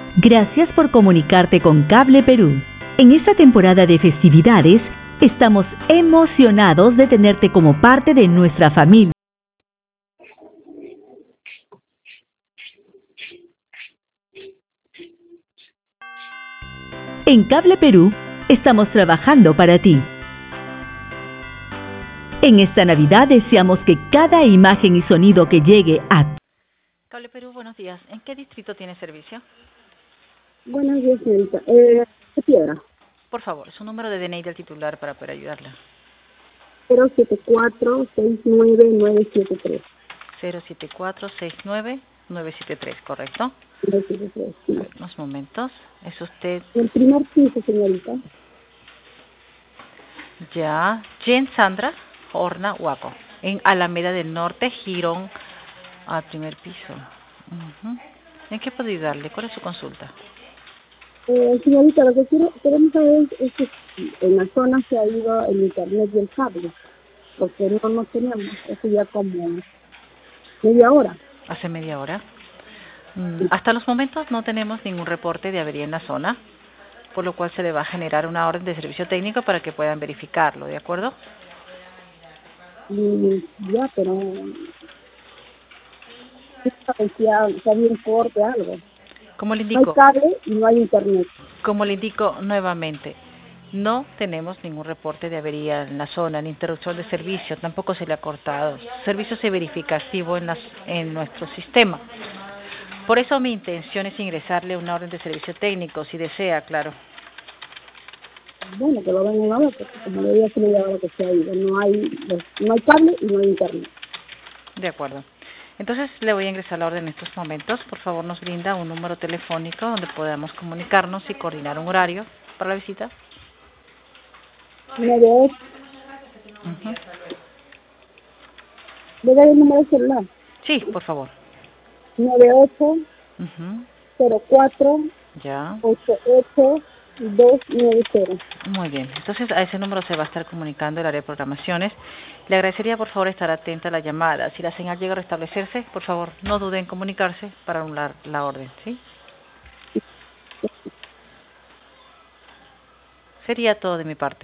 Gracias por comunicarte con Cable Perú. En esta temporada de festividades, estamos emocionados de tenerte como parte de nuestra familia. En Cable Perú, estamos trabajando para ti. En esta Navidad deseamos que cada imagen y sonido que llegue a Cable Perú, buenos días. ¿En qué distrito tiene servicio? Buenos días, señorita. ¿Qué piedra? Por favor, su número de DNI del titular para poder ayudarla. 074-69973. 074-69-973, ¿correcto? 973, A sí. ver, unos momentos. ¿Es usted El primer piso, señorita. ya? Jen Sandra Horna Huaco, en Alameda del Norte, Girón, al primer piso. ¿En qué puedo ayudarle? ¿Cuál es su consulta? Señorita, lo que queremos saber es que en la zona se ha ido el internet y el cable, porque no tenemos, hace ya como media hora. ¿Hace media hora? Hasta los momentos no tenemos ningún reporte de avería en la zona, por lo cual se le va a generar una orden de servicio técnico para que puedan verificarlo, ¿de acuerdo? Y ya, pero parecía que había un corte, algo. Como le No hay indico, cable y no hay internet. nuevamente, no tenemos ningún reporte de avería en la zona, ni interrupción de servicio, tampoco se le ha cortado. El servicio se verifica activo en nuestro sistema. Por eso mi intención es ingresarle una orden de servicio técnico, si desea, claro. Bueno, que lo vengan a ver, porque como le digo, hace media hora que se ha ido. No hay cable y no hay internet. De acuerdo. Entonces le voy a ingresar la orden en estos momentos. Por favor, nos brinda un número telefónico donde podamos comunicarnos y coordinar un horario para la visita. 98, Uh-huh. le doy el número de celular. Sí, por favor. 98 Uh-huh. 04 Ya. 88290. Muy bien. Entonces a ese número se va a estar comunicando el área de programaciones. Le agradecería por favor estar atenta a la llamada. Si la señal llega a restablecerse, por favor no dude en comunicarse para anular la orden, ¿sí? Sería todo de mi parte.